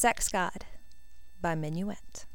Sex God by Minuet.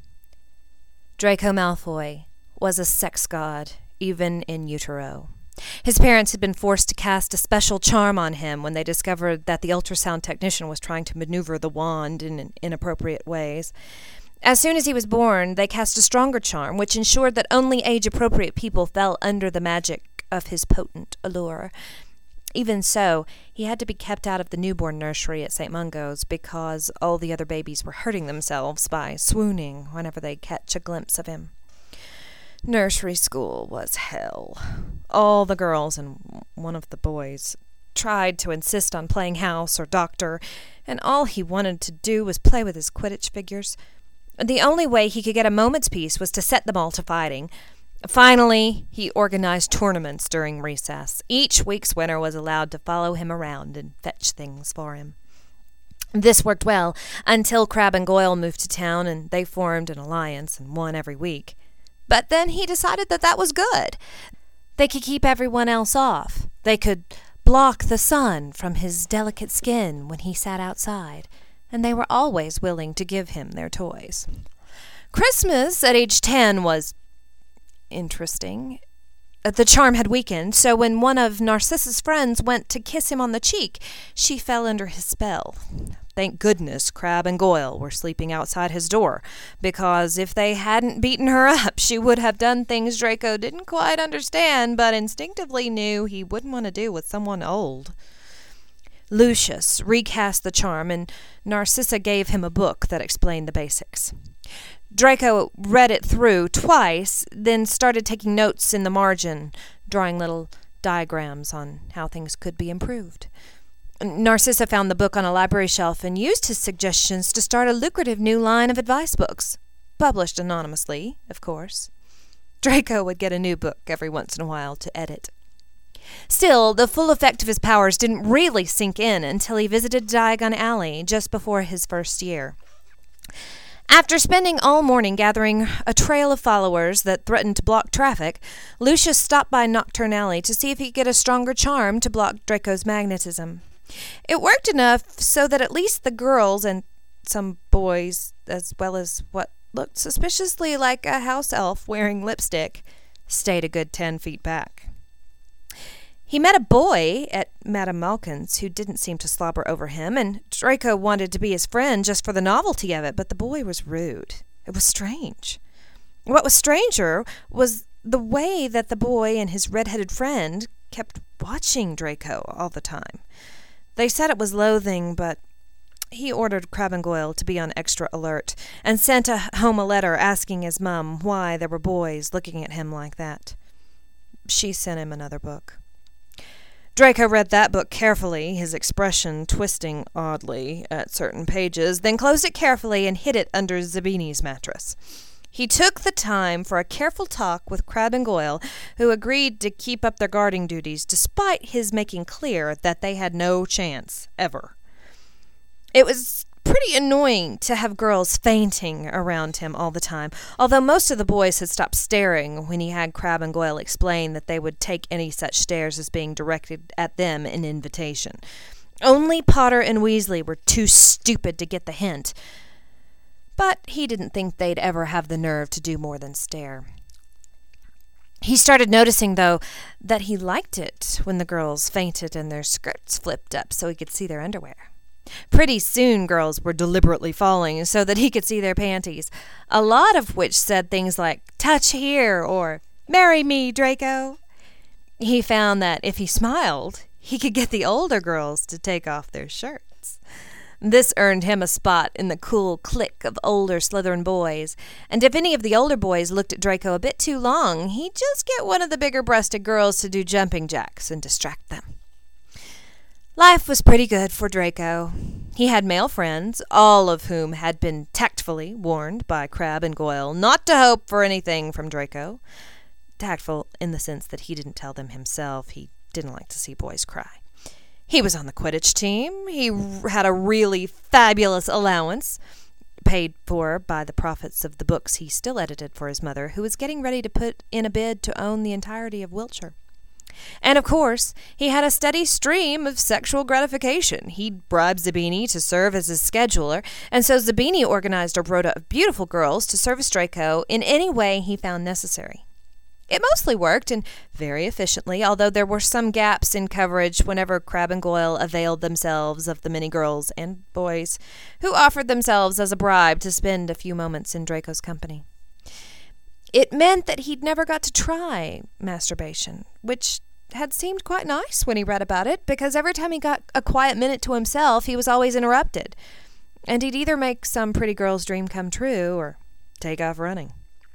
Draco Malfoy was a sex god, even in utero. His parents had been forced to cast a special charm on him when they discovered that the ultrasound technician was trying to maneuver the wand in inappropriate ways. As soon as he was born, they cast a stronger charm, which ensured that only age-appropriate people fell under the magic of his potent allure. Even so, he had to be kept out of the newborn nursery at St. Mungo's because all the other babies were hurting themselves by swooning whenever they catch a glimpse of him. Nursery school was hell. All the girls and one of the boys tried to insist on playing house or doctor, and all he wanted to do was play with his Quidditch figures. The only way he could get a moment's peace was to set them all to fighting. Finally, he organized tournaments during recess. Each week's winner was allowed to follow him around and fetch things for him. This worked well until Crabbe and Goyle moved to town and they formed an alliance and won every week. But then he decided that was good. They could keep everyone else off. They could block the sun from his delicate skin when he sat outside, and they were always willing to give him their toys. Christmas at age 10 was interesting. The charm had weakened, so when one of Narcissa's friends went to kiss him on the cheek, she fell under his spell. Thank goodness Crabbe and Goyle were sleeping outside his door, because if they hadn't beaten her up, she would have done things Draco didn't quite understand, but instinctively knew he wouldn't want to do with someone old. Lucius recast the charm, and Narcissa gave him a book that explained the basics. Draco read it through twice, then started taking notes in the margin, drawing little diagrams on how things could be improved. Narcissa found the book on a library shelf and used his suggestions to start a lucrative new line of advice books, published anonymously, of course. Draco would get a new book every once in a while to edit. Still, the full effect of his powers didn't really sink in until he visited Diagon Alley just before his first year. After spending all morning gathering a trail of followers that threatened to block traffic, Lucius stopped by Knockturn Alley to see if he could get a stronger charm to block Draco's magnetism. It worked enough so that at least the girls and some boys, as well as what looked suspiciously like a house elf wearing lipstick, stayed a good 10 feet back. He met a boy at Madame Malkin's who didn't seem to slobber over him, and Draco wanted to be his friend just for the novelty of it, but the boy was rude. It was strange. What was stranger was the way that the boy and his red-headed friend kept watching Draco all the time. They said it was loathing, but he ordered Crabbe and Goyle to be on extra alert, and sent home a letter asking his mum why there were boys looking at him like that. She sent him another book. Draco read that book carefully, his expression twisting oddly at certain pages, then closed it carefully and hid it under Zabini's mattress. He took the time for a careful talk with Crabbe and Goyle, who agreed to keep up their guarding duties despite his making clear that they had no chance, ever. It was pretty annoying to have girls fainting around him all the time, although most of the boys had stopped staring when he had Crabbe and Goyle explain that they would take any such stares as being directed at them an invitation. Only Potter and Weasley were too stupid to get the hint, but he didn't think they'd ever have the nerve to do more than stare. He started noticing, though, that he liked it when the girls fainted and their skirts flipped up so he could see their underwear. Pretty soon girls were deliberately falling so that he could see their panties, a lot of which said things like, "Touch here," or "Marry me, Draco." He found that if he smiled, he could get the older girls to take off their shirts. This earned him a spot in the cool clique of older Slytherin boys, and if any of the older boys looked at Draco a bit too long, he'd just get one of the bigger-breasted girls to do jumping jacks and distract them. Life was pretty good for Draco. He had male friends, all of whom had been tactfully warned by Crabbe and Goyle not to hope for anything from Draco. Tactful in the sense that he didn't tell them himself. He didn't like to see boys cry. He was on the Quidditch team. He had a really fabulous allowance, paid for by the profits of the books he still edited for his mother, who was getting ready to put in a bid to own the entirety of Wiltshire. And of course, he had a steady stream of sexual gratification. He'd bribe Zabini to serve as his scheduler, and so Zabini organized a rota of beautiful girls to service Draco in any way he found necessary. It mostly worked, and very efficiently, although there were some gaps in coverage whenever Crabbe and Goyle availed themselves of the many girls and boys who offered themselves as a bribe to spend a few moments in Draco's company. It meant that he'd never got to try masturbation, which had seemed quite nice when he read about it, because every time he got a quiet minute to himself, he was always interrupted, and he'd either make some pretty girl's dream come true or take off running.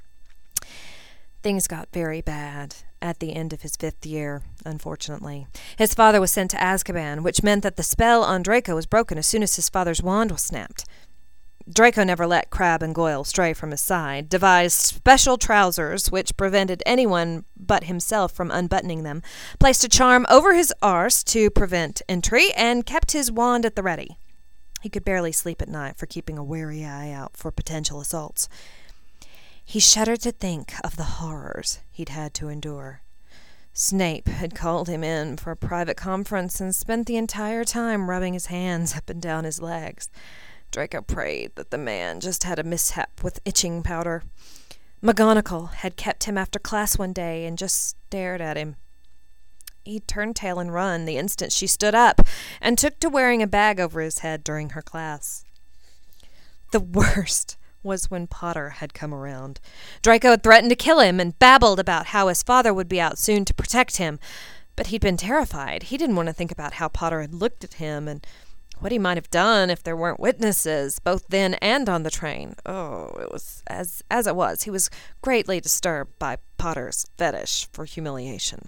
Things got very bad at the end of his 5th year, unfortunately. His father was sent to Azkaban, which meant that the spell on Draco was broken as soon as his father's wand was snapped. Draco never let Crabbe and Goyle stray from his side, devised special trousers which prevented anyone but himself from unbuttoning them, placed a charm over his arse to prevent entry, and kept his wand at the ready. He could barely sleep at night for keeping a wary eye out for potential assaults. He shuddered to think of the horrors he'd had to endure. Snape had called him in for a private conference and spent the entire time rubbing his hands up and down his legs. Draco prayed that the man just had a mishap with itching powder. McGonagall had kept him after class one day and just stared at him. He'd turn tail and run the instant she stood up, and took to wearing a bag over his head during her class. The worst was when Potter had come around. Draco had threatened to kill him and babbled about how his father would be out soon to protect him. But he'd been terrified. He didn't want to think about how Potter had looked at him and what he might have done if there weren't witnesses, both then and on the train. Oh, it was as it was. He was greatly disturbed by Potter's fetish for humiliation.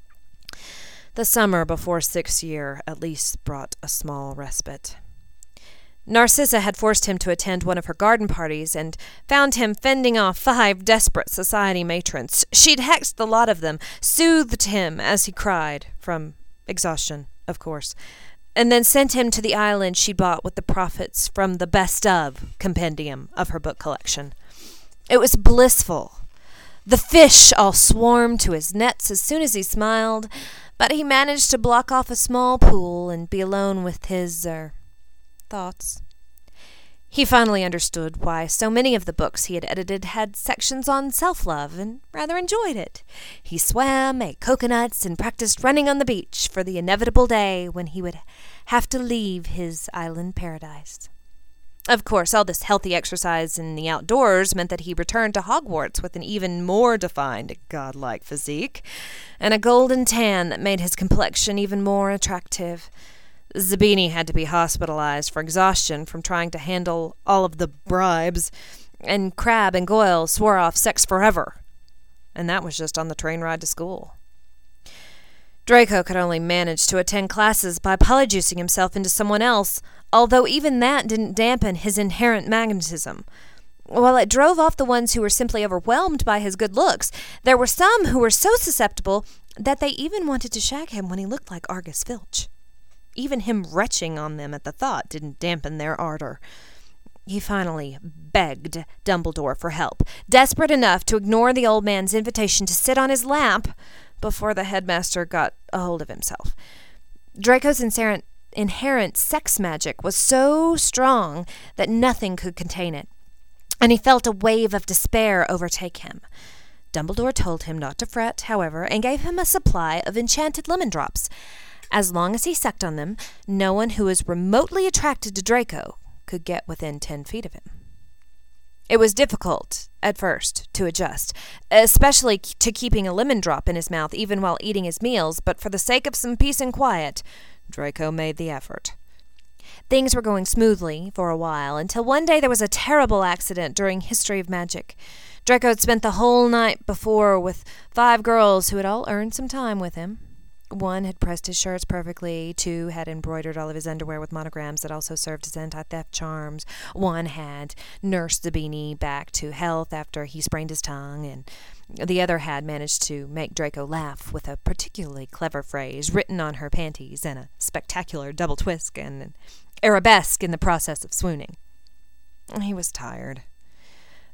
The summer before 6th year at least brought a small respite. Narcissa had forced him to attend one of her garden parties and found him fending off 5 desperate society matrons. She'd hexed the lot of them, soothed him as he cried, from exhaustion, of course, and then sent him to the island she'd bought with the profits from the best of compendium of her book collection. It was blissful. The fish all swarmed to his nets as soon as he smiled, but he managed to block off a small pool and be alone with his, thoughts. He finally understood why so many of the books he had edited had sections on self-love, and rather enjoyed it. He swam, ate coconuts, and practiced running on the beach for the inevitable day when he would have to leave his island paradise. Of course, all this healthy exercise in the outdoors meant that he returned to Hogwarts with an even more defined, godlike physique, and a golden tan that made his complexion even more attractive. Zabini had to be hospitalized for exhaustion from trying to handle all of the bribes, and Crabbe and Goyle swore off sex forever. And that was just on the train ride to school. Draco could only manage to attend classes by polyjuicing himself into someone else, although even that didn't dampen his inherent magnetism. While it drove off the ones who were simply overwhelmed by his good looks, there were some who were so susceptible that they even wanted to shag him when he looked like Argus Filch. Even him retching on them at the thought didn't dampen their ardor. He finally begged Dumbledore for help, desperate enough to ignore the old man's invitation to sit on his lap before the headmaster got a hold of himself. Draco's inherent sex magic was so strong that nothing could contain it, and he felt a wave of despair overtake him. Dumbledore told him not to fret, however, and gave him a supply of enchanted lemon drops. As long as he sucked on them, no one who was remotely attracted to Draco could get within 10 feet of him. It was difficult, at first, to adjust, especially to keeping a lemon drop in his mouth even while eating his meals, but for the sake of some peace and quiet, Draco made the effort. Things were going smoothly for a while, until one day there was a terrible accident during History of Magic. Draco had spent the whole night before with 5 girls who had all earned some time with him. 1 had pressed his shirts perfectly, 2 had embroidered all of his underwear with monograms that also served as anti-theft charms, 1 had nursed Zabini back to health after he sprained his tongue, and the other had managed to make Draco laugh with a particularly clever phrase written on her panties and a spectacular double twist and an arabesque in the process of swooning. He was tired.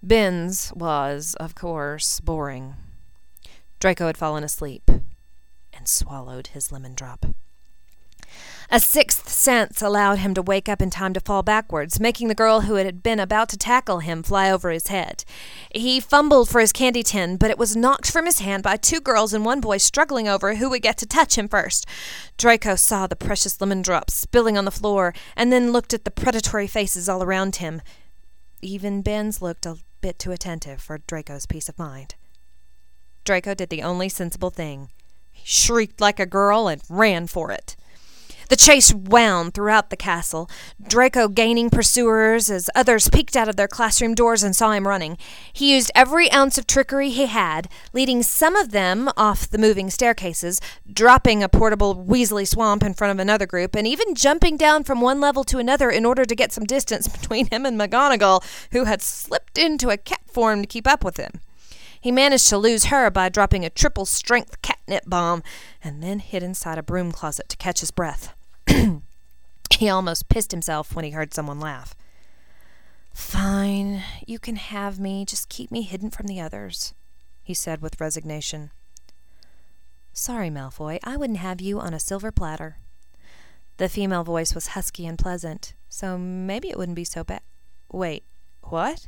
Binns was, of course, boring. Draco had fallen asleep. and swallowed his lemon drop. A sixth sense allowed him to wake up in time to fall backwards, making the girl who had been about to tackle him fly over his head. He fumbled for his candy tin, but it was knocked from his hand by two girls and one boy struggling over who would get to touch him first. Draco saw the precious lemon drops spilling on the floor and then looked at the predatory faces all around him. Even Ben's looked a bit too attentive for Draco's peace of mind. Draco did the only sensible thing. He shrieked like a girl and ran for it. The chase wound throughout the castle, Draco gaining pursuers as others peeked out of their classroom doors and saw him running. He used every ounce of trickery he had, leading some of them off the moving staircases, dropping a portable Weasley swamp in front of another group, and even jumping down from one level to another in order to get some distance between him and McGonagall, who had slipped into a cat form to keep up with him. He managed to lose her by dropping a triple-strength catnip bomb, and then hid inside a broom closet to catch his breath. He almost pissed himself when he heard someone laugh. "Fine, you can have me. Just keep me hidden from the others," he said with resignation. "Sorry, Malfoy, I wouldn't have you on a silver platter." The female voice was husky and pleasant, so maybe it wouldn't be so bad. Wait, what?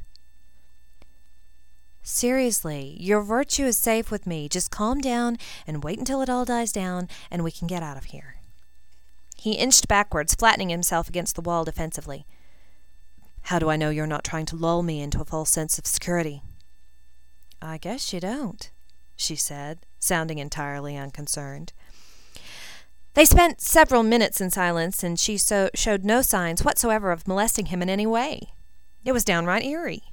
"Seriously, your virtue is safe with me. Just calm down and wait until it all dies down and we can get out of here." He inched backwards, flattening himself against the wall defensively. "How do I know you're not trying to lull me into a false sense of security?" "I guess you don't," she said, sounding entirely unconcerned. They spent several minutes in silence, and she showed no signs whatsoever of molesting him in any way. It was downright eerie.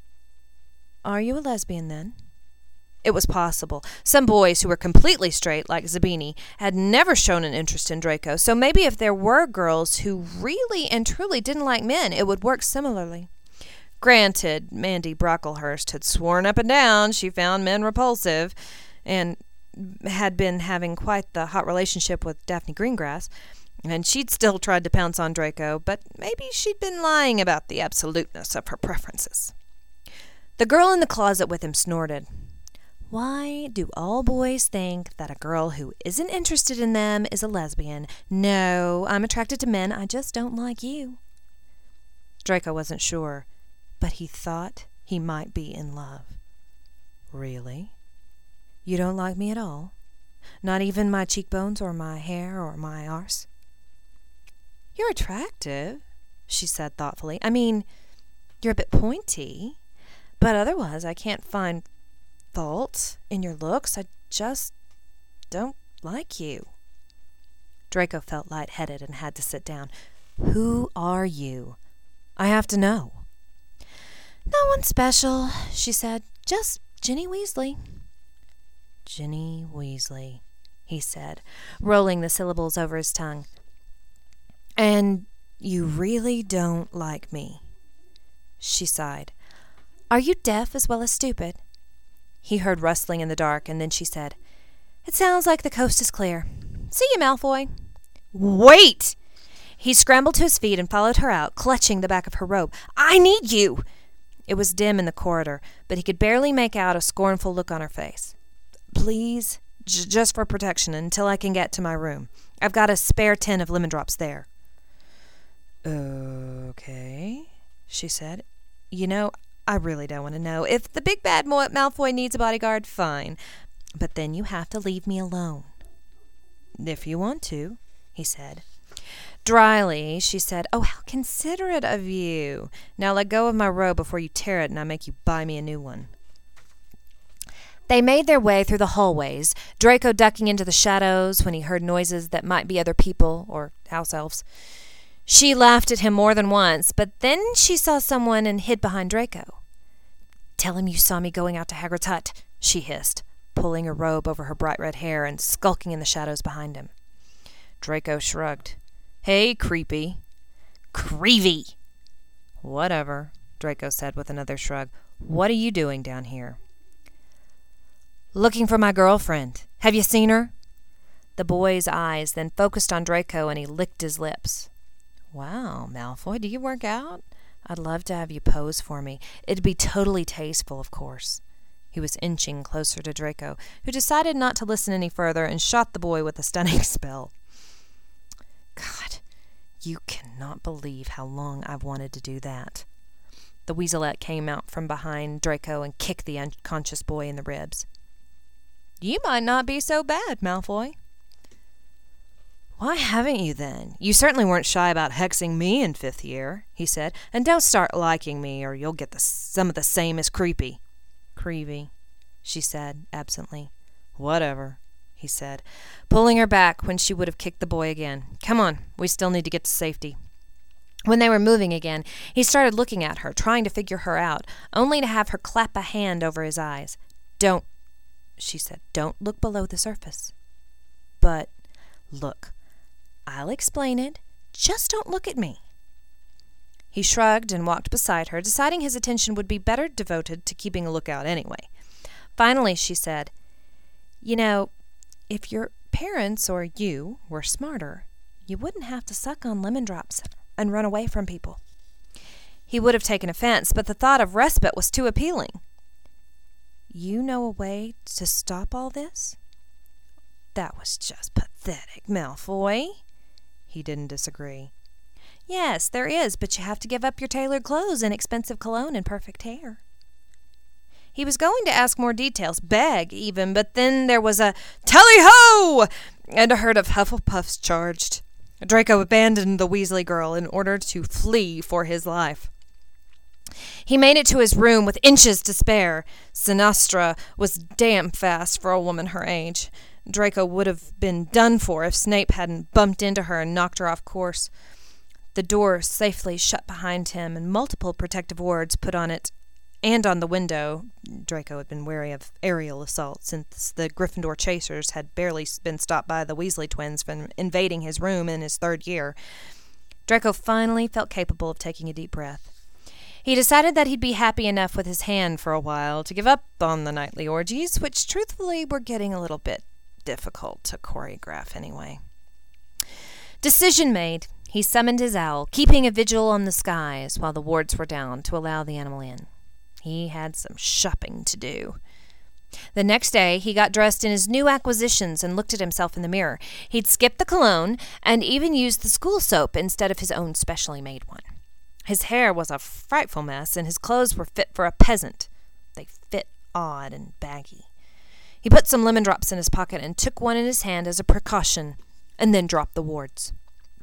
"Are you a lesbian, then?" It was possible. Some boys who were completely straight, like Zabini, had never shown an interest in Draco, so maybe if there were girls who really and truly didn't like men, it would work similarly. Granted, Mandy Brocklehurst had sworn up and down she found men repulsive, and had been having quite the hot relationship with Daphne Greengrass, and she'd still tried to pounce on Draco, but maybe she'd been lying about the absoluteness of her preferences. The girl in the closet with him snorted. "Why do all boys think that a girl who isn't interested in them is a lesbian? No, I'm attracted to men. I just don't like you." Draco wasn't sure, but he thought he might be in love. "Really? You don't like me at all? Not even my cheekbones or my hair or my arse?" "You're attractive," she said thoughtfully. "I mean, you're a bit pointy, but otherwise I can't find fault in your looks. I just don't like you." Draco felt lightheaded and had to sit down. "Who are you? I have to know." "No one special," she said. "Just Ginny Weasley." "Ginny Weasley," he said, rolling the syllables over his tongue. "And you really don't like me?" She sighed. "Are you deaf as well as stupid?" He heard rustling in the dark, and then she said, "It sounds like the coast is clear. See you, Malfoy." "Wait!" He scrambled to his feet and followed her out, clutching the back of her robe. "I need you!" It was dim in the corridor, but he could barely make out a scornful look on her face. "Please, just for protection, until I can get to my room. I've got a spare tin of lemon drops there." "Okay," she said. "You know, I really don't want to know. If the big bad Malfoy needs a bodyguard, fine. But then you have to leave me alone." "If you want to," he said. Dryly, she said, "Oh, how considerate of you. Now let go of my robe before you tear it and I make you buy me a new one." They made their way through the hallways, Draco ducking into the shadows when he heard noises that might be other people or house elves. She laughed at him more than once, but then she saw someone and hid behind Draco. "Tell him you saw me going out to Hagrid's hut," she hissed, pulling her robe over her bright red hair and skulking in the shadows behind him. Draco shrugged. "Hey, creepy." "Creevy." "Whatever," Draco said with another shrug. "What are you doing down here?" "Looking for my girlfriend. Have you seen her?" The boy's eyes then focused on Draco, and he licked his lips. "Wow, Malfoy, do you work out? I'd love to have you pose for me. It'd be totally tasteful, of course." He was inching closer to Draco, who decided not to listen any further and shot the boy with a stunning spell. God, you cannot believe how long I've wanted to do that. The weaselette came out from behind Draco and kicked the unconscious boy in the ribs. You might not be so bad, Malfoy. Why haven't you, then? You certainly weren't shy about hexing me in 5th year, he said. And don't start liking me, or you'll get some of the same as Creepy. Creevy, she said, absently. Whatever, he said, pulling her back when she would have kicked the boy again. Come on, we still need to get to safety. When they were moving again, he started looking at her, trying to figure her out, only to have her clap a hand over his eyes. Don't, she said, don't look below the surface. But, look, I'll explain it. Just don't look at me. He shrugged and walked beside her, deciding his attention would be better devoted to keeping a lookout anyway. Finally, she said, You know, if your parents or you were smarter, you wouldn't have to suck on lemon drops and run away from people. He would have taken offense, but the thought of respite was too appealing. You know a way to stop all this? That was just pathetic, Malfoy. He didn't disagree. Yes, there is, but you have to give up your tailored clothes and expensive cologne and perfect hair. He was going to ask more details, beg even, but then there was a tally-ho! And a herd of Hufflepuffs charged. Draco abandoned the Weasley girl in order to flee for his life. He made it to his room with inches to spare. Sinastra was damn fast for a woman her age. Draco would have been done for if Snape hadn't bumped into her and knocked her off course. The door safely shut behind him, and multiple protective wards put on it and on the window. Draco had been wary of aerial assault since the Gryffindor chasers had barely been stopped by the Weasley twins from invading his room in his 3rd year. Draco finally felt capable of taking a deep breath. He decided that he'd be happy enough with his hand for a while to give up on the nightly orgies, which truthfully were getting a little bit difficult to choreograph anyway. Decision made. He summoned his owl, keeping a vigil on the skies while the wards were down to allow the animal in. He had some shopping to do. The next day, he got dressed in his new acquisitions and looked at himself in the mirror. He'd skipped the cologne and even used the school soap instead of his own specially made one. His hair was a frightful mess, and his clothes were fit for a peasant. They fit odd and baggy. He put some lemon drops in his pocket and took one in his hand as a precaution, and then dropped the wards.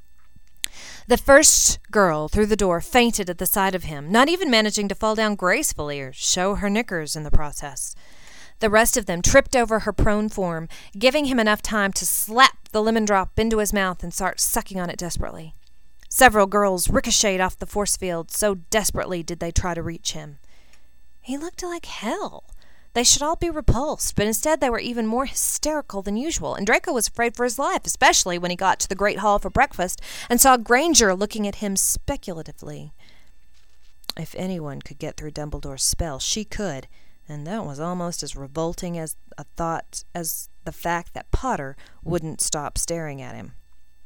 The first girl through the door fainted at the sight of him, not even managing to fall down gracefully or show her knickers in the process. The rest of them tripped over her prone form, giving him enough time to slap the lemon drop into his mouth and start sucking on it desperately. Several girls ricocheted off the force field, so desperately did they try to reach him. He looked like hell. They should all be repulsed, but instead they were even more hysterical than usual, and Draco was afraid for his life, especially when he got to the Great Hall for breakfast and saw Granger looking at him speculatively. If anyone could get through Dumbledore's spell, she could, and that was almost as revolting as a thought as the fact that Potter wouldn't stop staring at him.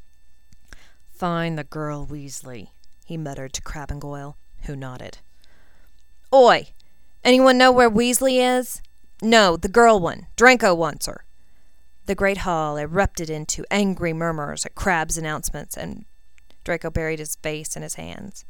Find the girl Weasley, he muttered to Crabbe and Goyle, who nodded. Oi! Anyone know where Weasley is? No, the girl one. Draco wants her. The great hall erupted into angry murmurs at Crabbe's announcements, and Draco buried his face in his hands.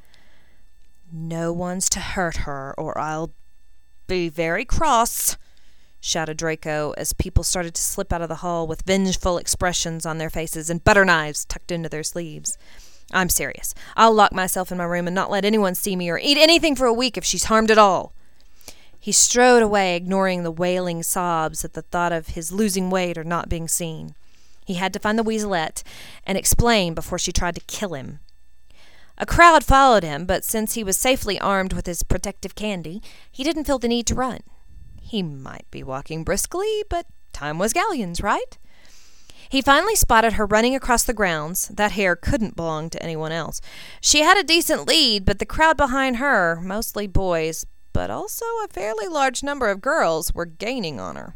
No one's to hurt her, or I'll be very cross, shouted Draco as people started to slip out of the hall with vengeful expressions on their faces and butter knives tucked into their sleeves. I'm serious. I'll lock myself in my room and not let anyone see me or eat anything for a week if she's harmed at all. He strode away, ignoring the wailing sobs at the thought of his losing weight or not being seen. He had to find the weaselette and explain before she tried to kill him. A crowd followed him, but since he was safely armed with his protective candy, he didn't feel the need to run. He might be walking briskly, but time was galleons, right? He finally spotted her running across the grounds. That hair couldn't belong to anyone else. She had a decent lead, but the crowd behind her, mostly boys, but also a fairly large number of girls, were gaining on her.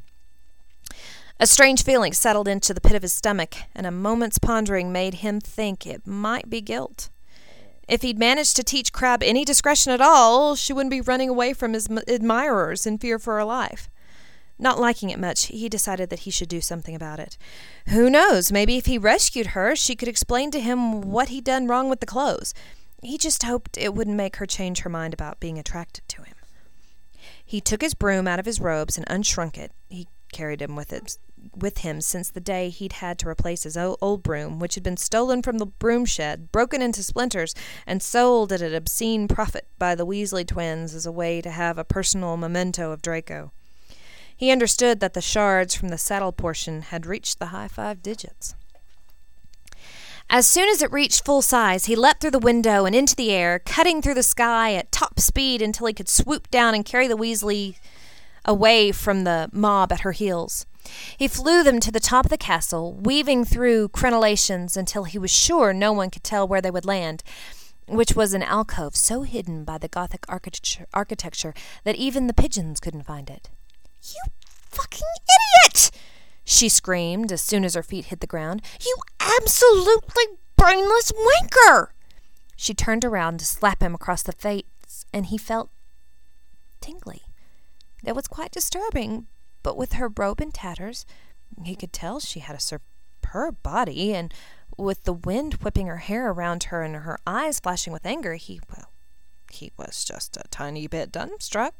A strange feeling settled into the pit of his stomach, and a moment's pondering made him think it might be guilt. If he'd managed to teach Crabbe any discretion at all, she wouldn't be running away from his admirers in fear for her life. Not liking it much, he decided that he should do something about it. Who knows, maybe if he rescued her, she could explain to him what he'd done wrong with the clothes. He just hoped it wouldn't make her change her mind about being attracted to him. He took his broom out of his robes and unshrunk it. He carried him with him since the day he'd had to replace his old broom, which had been stolen from the broom shed, broken into splinters, and sold at an obscene profit by the Weasley twins as a way to have a personal memento of Draco. He understood that the shards from the saddle portion had reached the high 5 digits. As soon as it reached full size, he leapt through the window and into the air, cutting through the sky at top speed until he could swoop down and carry the Weasley away from the mob at her heels. He flew them to the top of the castle, weaving through crenellations until he was sure no one could tell where they would land, which was an alcove so hidden by the Gothic architecture that even the pigeons couldn't find it. "You fucking idiot!" she screamed as soon as her feet hit the ground. "You absolutely brainless wanker!" She turned around to slap him across the face, and he felt tingly. That was quite disturbing, but with her robe in tatters, he could tell she had a superb body, and with the wind whipping her hair around her and her eyes flashing with anger, he was just a tiny bit dumbstruck.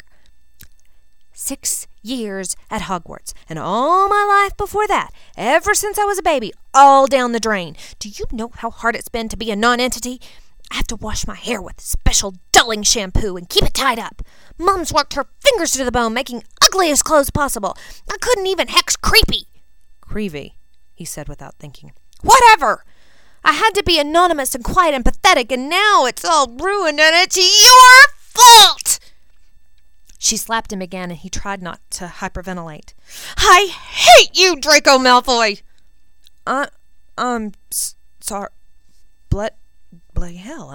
6 years at Hogwarts, and all my life before that, ever since I was a baby, all down the drain. Do you know how hard it's been to be a non-entity? I have to wash my hair with special dulling shampoo and keep it tied up. Mom's worked her fingers to the bone making ugliest clothes possible. I couldn't even hex Creepy. Creevy, he said without thinking. Whatever! I had to be anonymous and quiet and pathetic, and now it's all ruined, and it's your fault! She slapped him again, and he tried not to hyperventilate. "I hate you, Draco Malfoy!" I'm sorry. Bloody hell.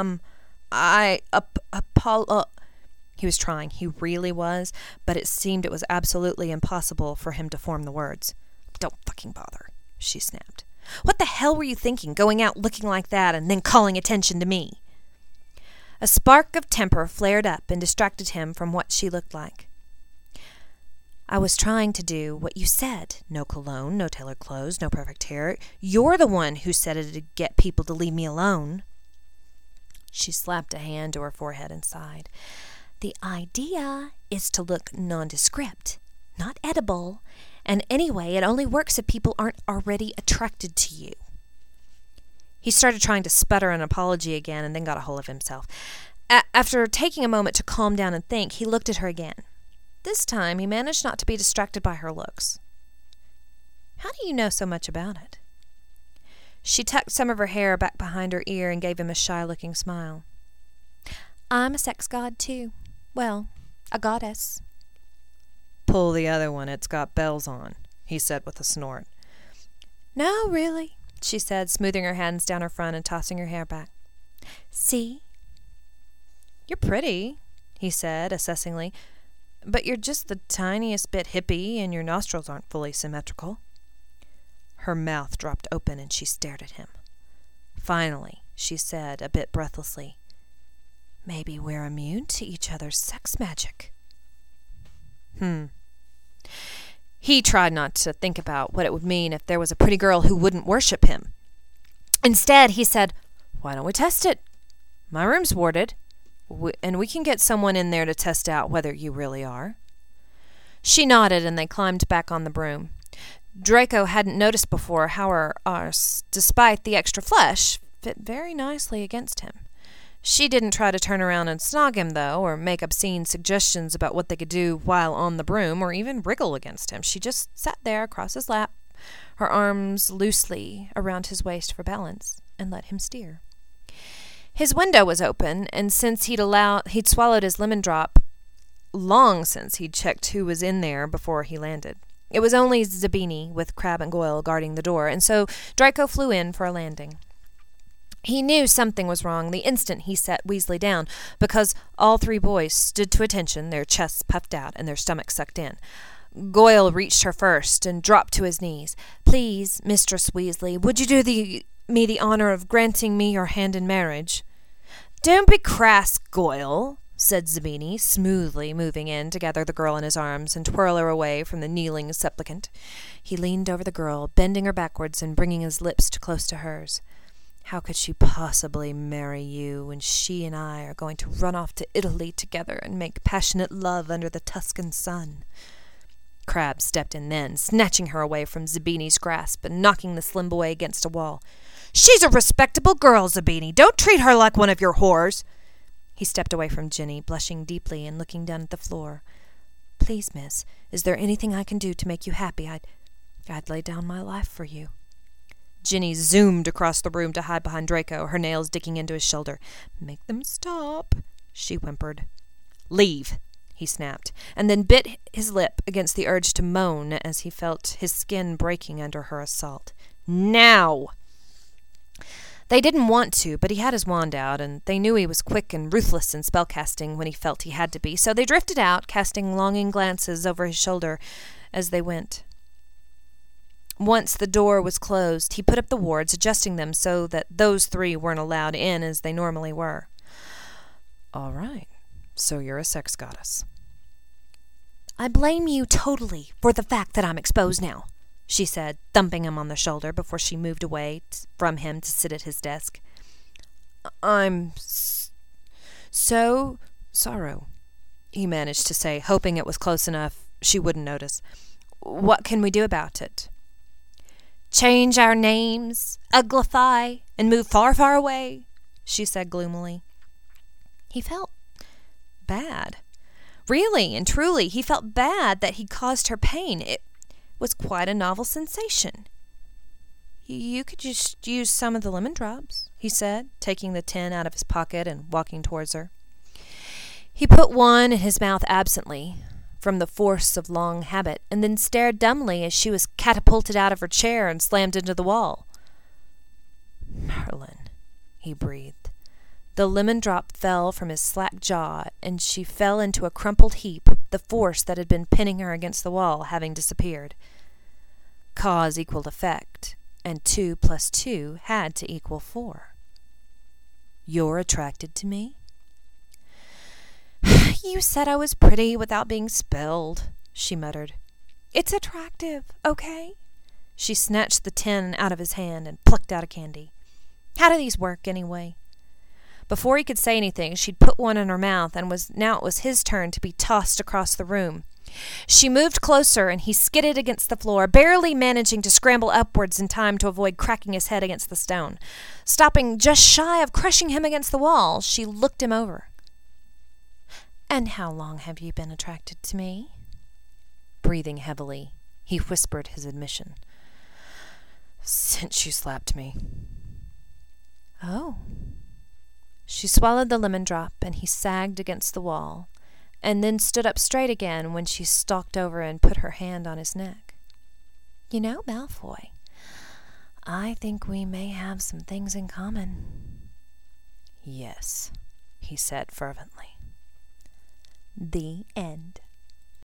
He was trying. He really was, but it seemed it was absolutely impossible for him to form the words. "Don't fucking bother," she snapped. "What the hell were you thinking, going out looking like that and then calling attention to me?" A spark of temper flared up and distracted him from what she looked like. "I was trying to do what you said. No cologne, no tailored clothes, no perfect hair. You're the one who said it to get people to leave me alone." She slapped a hand to her forehead and sighed. "The idea is to look nondescript, not edible, and anyway, it only works if people aren't already attracted to you." He started trying to sputter an apology again and then got a hold of himself. After taking a moment to calm down and think, he looked at her again. This time, he managed not to be distracted by her looks. "How do you know so much about it?" She tucked some of her hair back behind her ear and gave him a shy-looking smile. "I'm a sex god, too. Well, a goddess." "Pull the other one. It's got bells on," he said with a snort. "No, really," she said, smoothing her hands down her front and tossing her hair back. "See?" "You're pretty," he said, assessingly, "but you're just the tiniest bit hippie, and your nostrils aren't fully symmetrical." Her mouth dropped open, and she stared at him. Finally, she said, a bit breathlessly, "Maybe we're immune to each other's sex magic." He tried not to think about what it would mean if there was a pretty girl who wouldn't worship him. Instead, he said, "Why don't we test it? My room's warded, and we can get someone in there to test out whether you really are." She nodded, and they climbed back on the broom. Draco hadn't noticed before how her arse, despite the extra flesh, fit very nicely against him. She didn't try to turn around and snog him, though, or make obscene suggestions about what they could do while on the broom, or even wriggle against him. She just sat there across his lap, her arms loosely around his waist for balance, and let him steer. His window was open, and since he'd swallowed his lemon drop, long since he'd checked who was in there before he landed. It was only Zabini with Crabbe and Goyle guarding the door, and so Draco flew in for a landing. He knew something was wrong the instant he set Weasley down, because all 3 boys stood to attention, their chests puffed out and their stomachs sucked in. Goyle reached her first and dropped to his knees. "Please, Mistress Weasley, would you do me the honor of granting me your hand in marriage?" "Don't be crass, Goyle," said Zabini, smoothly moving in to gather the girl in his arms and twirl her away from the kneeling supplicant. He leaned over the girl, bending her backwards and bringing his lips close to hers. How could she possibly marry you when she and I are going to run off to Italy together and make passionate love under the Tuscan sun? Crabbe stepped in then, snatching her away from Zabini's grasp and knocking the slim boy against a wall. "She's a respectable girl, Zabini. Don't treat her like one of your whores." He stepped away from Ginny, blushing deeply and looking down at the floor. "Please, miss, is there anything I can do to make you happy? I'd lay down my life for you." Ginny zoomed across the room to hide behind Draco, her nails digging into his shoulder. "Make them stop," she whimpered. "Leave," he snapped, and then bit his lip against the urge to moan as he felt his skin breaking under her assault. "Now!" They didn't want to, but he had his wand out, and they knew he was quick and ruthless in spellcasting when he felt he had to be, so they drifted out, casting longing glances over his shoulder as they went. Once the door was closed, he put up the wards, adjusting them so that those three weren't allowed in as they normally were. "All right, so you're a sex goddess." "I blame you totally for the fact that I'm exposed now," she said, thumping him on the shoulder before she moved away from him to sit at his desk. "I'm so sorry," he managed to say, hoping it was close enough she wouldn't notice. "What can we do about it?" "Change our names, uglify, and move far, far away," she said gloomily. He felt bad. Really and truly, he felt bad that he caused her pain. It was quite a novel sensation. "You could just use some of the lemon drops," he said, taking the tin out of his pocket and walking towards her. He put one in his mouth absently, from the force of long habit, and then stared dumbly as she was catapulted out of her chair and slammed into the wall. "Merlin," he breathed. The lemon drop fell from his slack jaw, and she fell into a crumpled heap, the force that had been pinning her against the wall having disappeared. Cause equaled effect, and 2 + 2 had to equal 4. "You're attracted to me?" "You said I was pretty without being spelled," she muttered. "It's attractive, okay?" She snatched the tin out of his hand and plucked out a candy. "How do these work, anyway?" Before he could say anything, she'd put one in her mouth, and now it was his turn to be tossed across the room. She moved closer, and he skidded against the floor, barely managing to scramble upwards in time to avoid cracking his head against the stone. Stopping just shy of crushing him against the wall, she looked him over. "And how long have you been attracted to me?" Breathing heavily, he whispered his admission. "Since you slapped me." "Oh." She swallowed the lemon drop, and he sagged against the wall, and then stood up straight again when she stalked over and put her hand on his neck. "You know, Malfoy, I think we may have some things in common." "Yes," he said fervently. The end.